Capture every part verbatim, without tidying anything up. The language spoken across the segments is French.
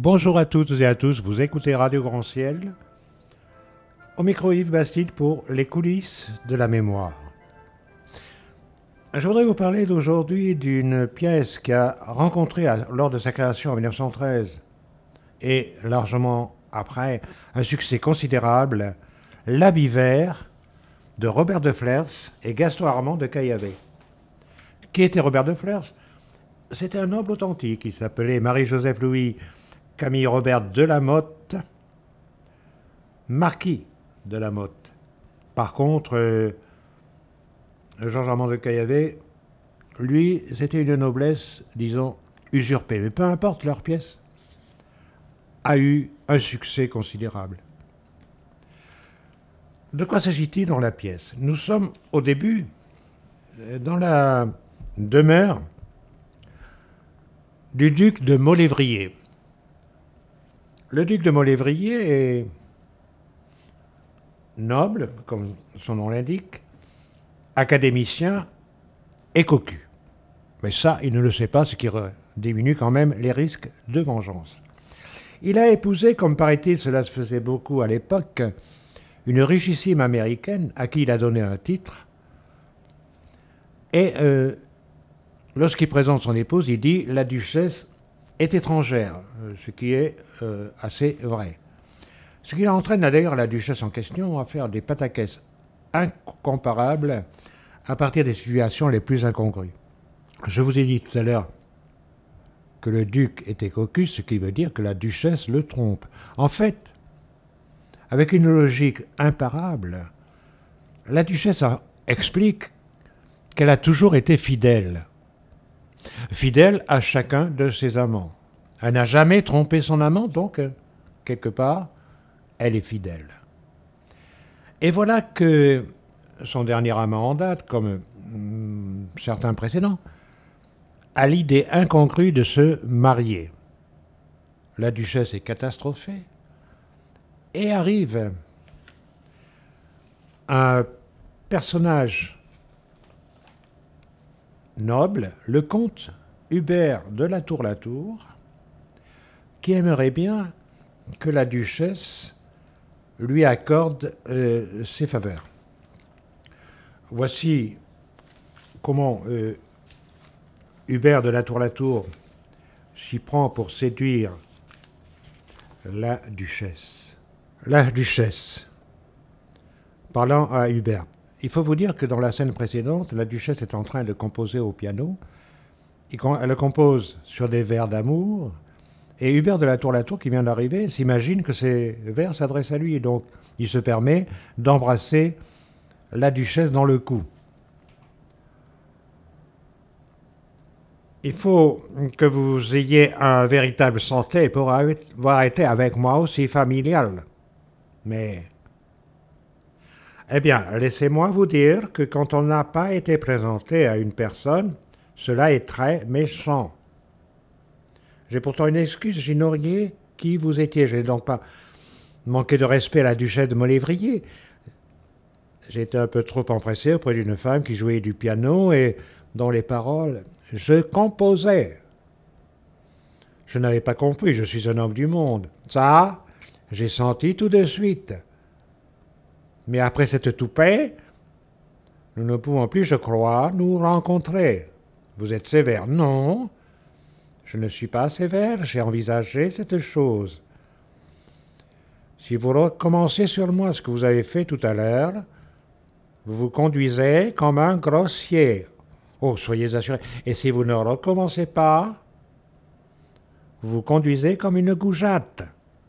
Bonjour à toutes et à tous, vous écoutez Radio Grand Ciel. Au micro Yves Bastide pour les coulisses de la mémoire. Je voudrais vous parler d'aujourd'hui d'une pièce qui a rencontré lors de sa création en mille neuf cent treize et largement après un succès considérable, L'Habit vert de Robert de Flers et Gaston Armand de Caillavet. Qui était Robert de Flers? C'était un noble authentique, il s'appelait Marie-Joseph Louis Camille Robert de la Motte, marquis de la Motte. Par contre, euh, Georges Armand de Caillavet, lui, c'était une noblesse, disons, usurpée. Mais peu importe, leur pièce a eu un succès considérable. De quoi s'agit-il dans la pièce? Nous sommes au début dans la demeure du duc de Maulevrier. Le duc de Maulevrier est noble, comme son nom l'indique, académicien et cocu. Mais ça, il ne le sait pas, ce qui diminue quand même les risques de vengeance. Il a épousé, comme paraît-il, cela se faisait beaucoup à l'époque, une richissime américaine à qui il a donné un titre. Et euh, lorsqu'il présente son épouse, il dit « la duchesse est étrangère », ce qui est euh, assez vrai. Ce qui entraîne d'ailleurs la duchesse en question à faire des pataquès incomparables à partir des situations les plus incongrues. Je vous ai dit tout à l'heure que le duc était cocu, ce qui veut dire que la duchesse le trompe. En fait, avec une logique imparable, la duchesse explique qu'elle a toujours été fidèle. Fidèle à chacun de ses amants. Elle n'a jamais trompé son amant, donc, quelque part, elle est fidèle. Et voilà que son dernier amant en date, comme hum, certains précédents, a l'idée incongrue de se marier. La duchesse est catastrophée et arrive un personnage noble, le comte Hubert de la Tour-la-Tour, qui aimerait bien que la duchesse lui accorde euh, ses faveurs. Voici comment euh, Hubert de la Tour-la-Tour s'y prend pour séduire la duchesse. La duchesse, parlant à Hubert. Il faut vous dire que dans la scène précédente, la duchesse est en train de composer au piano. Elle compose sur des vers d'amour. Et Hubert de la Tour-la-Tour, qui vient d'arriver, s'imagine que ces vers s'adressent à lui. Et donc, il se permet d'embrasser la duchesse dans le cou. Il faut que vous ayez un véritable santé pour avoir été avec moi aussi familial. Mais, eh bien, laissez-moi vous dire que quand on n'a pas été présenté à une personne, cela est très méchant. J'ai pourtant une excuse, j'ignorais qui vous étiez. Je n'ai donc pas manqué de respect à la duchesse de Maulevrier. J'étais un peu trop empressé auprès d'une femme qui jouait du piano et dont les paroles, je composais. Je n'avais pas compris, je suis un homme du monde. Ça, j'ai senti tout de suite. Mais après cette toupée, nous ne pouvons plus, je crois, nous rencontrer. Vous êtes sévère. Non, je ne suis pas sévère, j'ai envisagé cette chose. Si vous recommencez sur moi ce que vous avez fait tout à l'heure, vous vous conduisez comme un grossier. Oh, soyez assurés. Et si vous ne recommencez pas, vous vous conduisez comme une goujatte.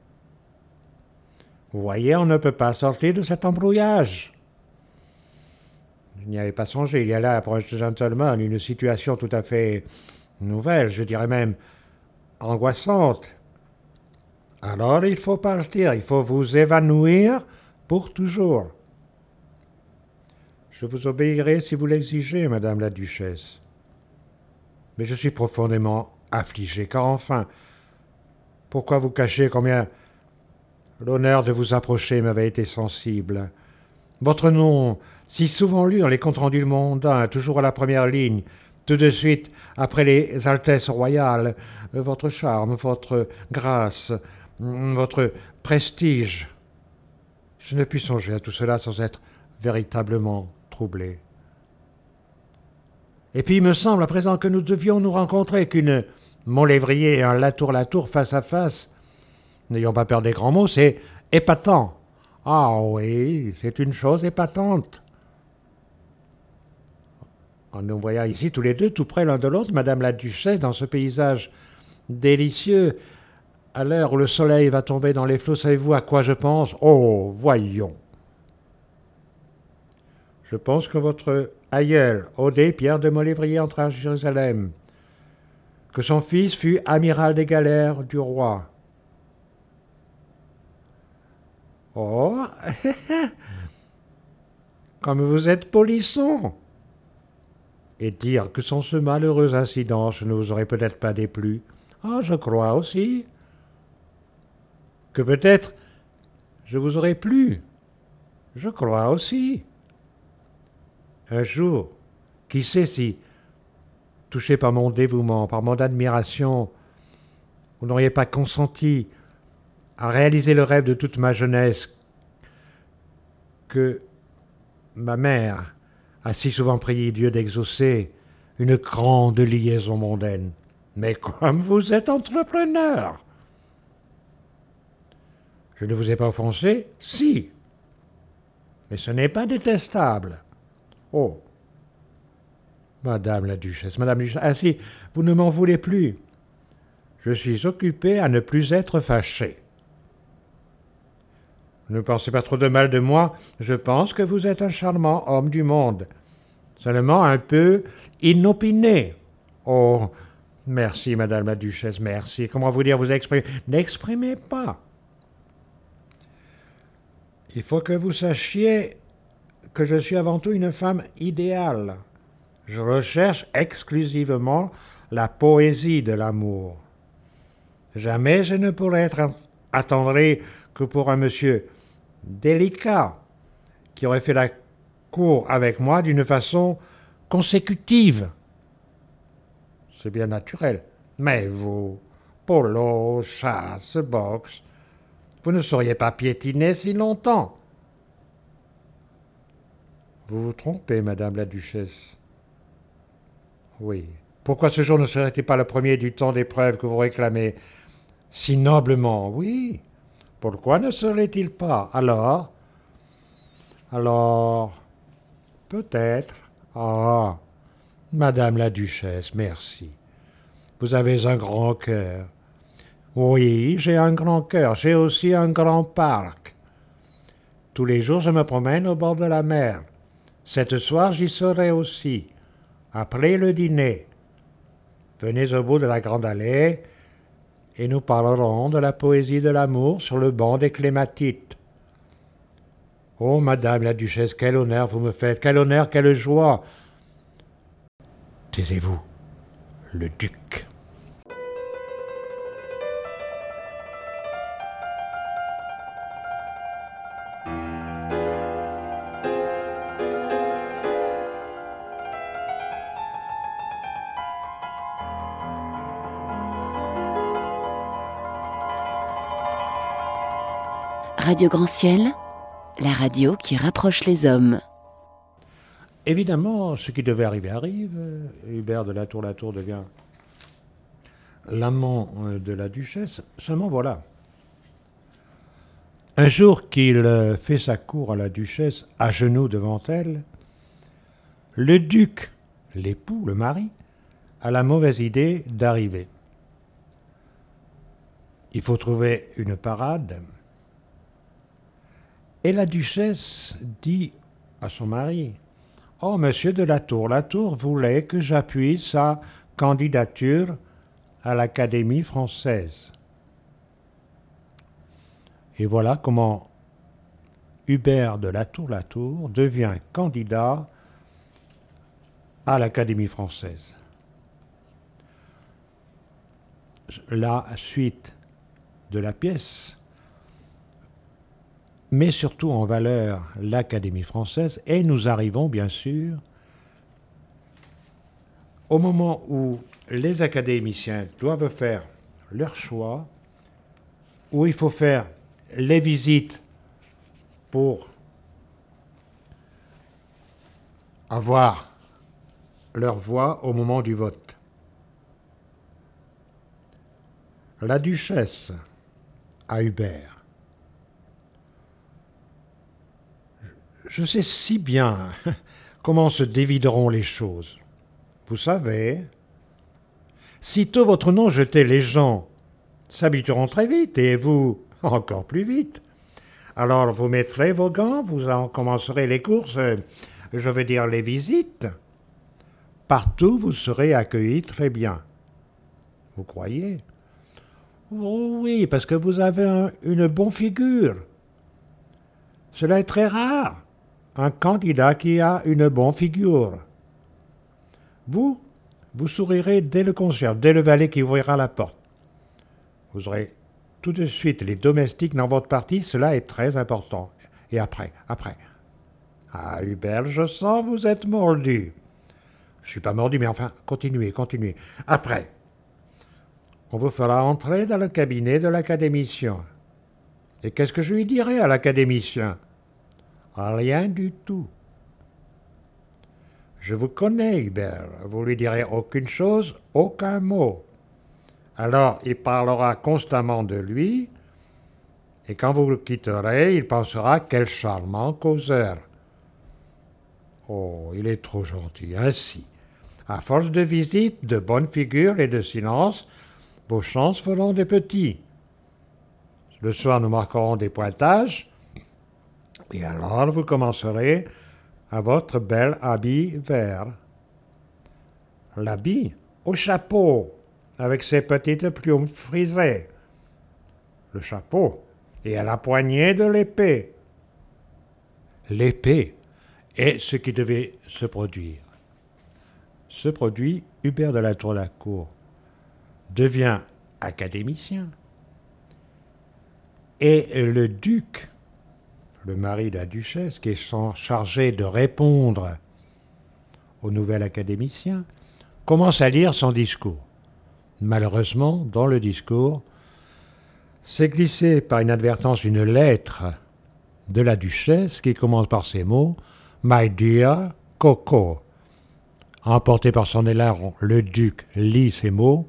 Vous voyez, on ne peut pas sortir de cet embrouillage. Je n'y avais pas songé. Il y a là, pour un gentleman, une situation tout à fait nouvelle, je dirais même angoissante. Alors, il faut partir, il faut vous évanouir pour toujours. Je vous obéirai si vous l'exigez, madame la duchesse. Mais je suis profondément affligé, car enfin, pourquoi vous cacher combien l'honneur de vous approcher m'avait été sensible? Votre nom, si souvent lu dans les comptes rendus mondains, toujours à la première ligne, tout de suite, après les Altesses royales, votre charme, votre grâce, votre prestige. Je ne puis songer à tout cela sans être véritablement troublé. Et puis il me semble à présent que nous devions nous rencontrer, qu'une Montlévrier et un Latour-Latour face à face, n'ayons pas peur des grands mots, c'est épatant. Ah oui, c'est une chose épatante. En nous voyant ici tous les deux, tout près l'un de l'autre, Madame la Duchesse, dans ce paysage délicieux, à l'heure où le soleil va tomber dans les flots, savez-vous à quoi je pense? Oh, voyons. Je pense que votre aïeul, Odet Pierre de Montlévrier, entra à Jérusalem, que son fils fut amiral des galères du roi. Oh, comme vous êtes polisson. Et dire que sans ce malheureux incident, je ne vous aurais peut-être pas déplu. Ah, je crois aussi que peut-être je vous aurais plu. Je crois aussi. Un jour, qui sait si, touché par mon dévouement, par mon admiration, vous n'auriez pas consenti à réaliser le rêve de toute ma jeunesse que ma mère a si souvent prié Dieu d'exaucer, une grande liaison mondaine. Mais comme vous êtes entrepreneur, je ne vous ai pas offensé? Si. Mais ce n'est pas détestable. Oh. Madame la Duchesse, Madame la Duchesse, ainsi, vous ne m'en voulez plus. Je suis occupé à ne plus être fâché. Ne pensez pas trop de mal de moi, je pense que vous êtes un charmant homme du monde. Seulement un peu inopiné. Oh, merci, Madame la Duchesse, merci. Comment vous dire, vous exprimez? N'exprimez pas. Il faut que vous sachiez que je suis avant tout une femme idéale. Je recherche exclusivement la poésie de l'amour. Jamais je ne pourrai être attendri que pour un monsieur délicat qui aurait fait la cour avec moi d'une façon consécutive. C'est bien naturel. Mais vous, polo, chasse, boxe, vous ne sauriez pas piétiner si longtemps. Vous vous trompez, Madame la Duchesse. Oui. Pourquoi ce jour ne serait-il pas le premier du temps d'épreuve que vous réclamez si noblement? Oui. Pourquoi ne serait-il pas? Alors Alors, peut-être. Ah, Madame la Duchesse, merci. Vous avez un grand cœur. Oui, j'ai un grand cœur. J'ai aussi un grand parc. Tous les jours, je me promène au bord de la mer. Cette soir, j'y serai aussi. Après le dîner, venez au bout de la grande allée et nous parlerons de la poésie de l'amour sur le banc des clématites. Oh, Madame la Duchesse, quel honneur vous me faites, quel honneur, quelle joie. Taisez-vous, le duc. Radio Grand Ciel, la radio qui rapproche les hommes. Évidemment, ce qui devait arriver arrive. Hubert de Latour-Latour devient l'amant de la duchesse. Seulement voilà. Un jour qu'il fait sa cour à la duchesse, à genoux devant elle, le duc, l'époux, le mari, a la mauvaise idée d'arriver. Il faut trouver une parade. Et la duchesse dit à son mari, « Oh, monsieur de Latour, Latour voulait que j'appuie sa candidature à l'Académie française. » Et voilà comment Hubert de Latour-Latour devient candidat à l'Académie française. La suite de la pièce met surtout en valeur l'Académie française et nous arrivons bien sûr au moment où les académiciens doivent faire leur choix, où il faut faire les visites pour avoir leur voix au moment du vote. La duchesse à Hubert. Je sais si bien comment se dévideront les choses. Vous savez, sitôt votre nom jeté, les gens s'habitueront très vite, et vous encore plus vite. Alors vous mettrez vos gants, vous en commencerez les courses, euh, je veux dire les visites. Partout vous serez accueillis très bien. Vous croyez? Oh oui, parce que vous avez un, une bonne figure. Cela est très rare, un candidat qui a une bonne figure. Vous, vous sourirez dès le concierge, dès le valet qui ouvrira la porte. Vous aurez tout de suite les domestiques dans votre partie, cela est très important. Et après, après. Ah, Hubert, je sens vous êtes mordu. Je ne suis pas mordu, mais enfin, continuez, continuez. Après, on vous fera entrer dans le cabinet de l'académicien. Et qu'est-ce que je lui dirai à l'académicien? Rien du tout. Je vous connais, Hubert. Vous lui direz aucune chose, aucun mot. Alors, il parlera constamment de lui, et quand vous le quitterez, il pensera quel charmant causeur. Oh, il est trop gentil, ainsi. À force de visites, de bonnes figures et de silence, vos chances feront des petits. Le soir, nous marquerons des pointages, et alors vous commencerez à votre bel habit vert. L'habit au chapeau, avec ses petites plumes frisées. Le chapeau, et à la poignée de l'épée. L'épée est ce qui devait se produire. Ce produit, Hubert de la Tour-la-Cour devient académicien. Et le duc, le mari de la duchesse, qui est chargé de répondre au nouvel académicien, commence à lire son discours. Malheureusement, dans le discours, s'est glissé par inadvertance une lettre de la duchesse qui commence par ces mots « My dear Coco ». Emporté par son élan, le duc lit ces mots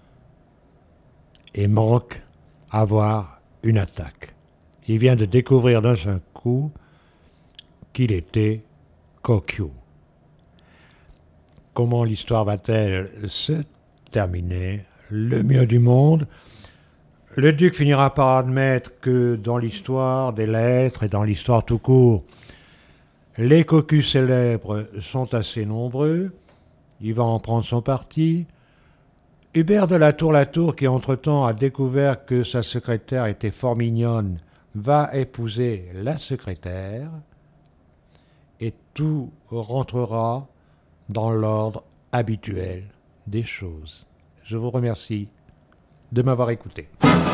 et manque à voir une attaque. Il vient de découvrir d'un seul coup qu'il était coquillou. Comment l'histoire va-t-elle se terminer? Le mieux du monde. Le duc finira par admettre que dans l'histoire des lettres et dans l'histoire tout court, les cocus célèbres sont assez nombreux. Il va en prendre son parti. Hubert de la Tour-la-Tour, qui entre-temps a découvert que sa secrétaire était fort mignonne, va épouser la secrétaire et tout rentrera dans l'ordre habituel des choses. Je vous remercie de m'avoir écouté.